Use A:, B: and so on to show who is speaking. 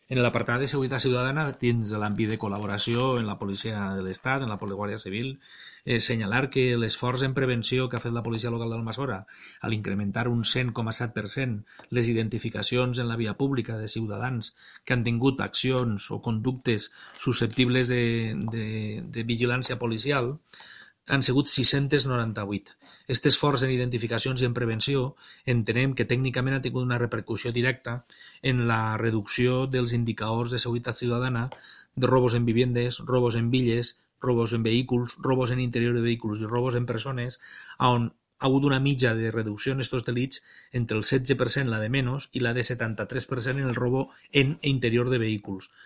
A: En l'apartat de seguretat ciutadana, dins de l'àmbit de col·laboració en la policia de l'Estat, en la Guàrdia Civil, senyalar que l'esforç en prevenció que ha fet la policia local d'Almassora a l'incrementar un 100,7% les identificacions en la via pública de ciutadans que han tingut accions o conductes susceptibles de vigilància policial han sigut 698. Aquest esforç en identificacions i en prevenció entenem que tècnicament ha tingut una repercussió directa en la reducció dels indicadors de seguretat ciutadana de robos en viviendes, robos en villes, robos en vehículs, robos en interior de vehículs i robos en persones, on ha hagut una mitja de reducció en aquests delits entre el 16% la de menys i la de 73% en el robo en interior de vehículs.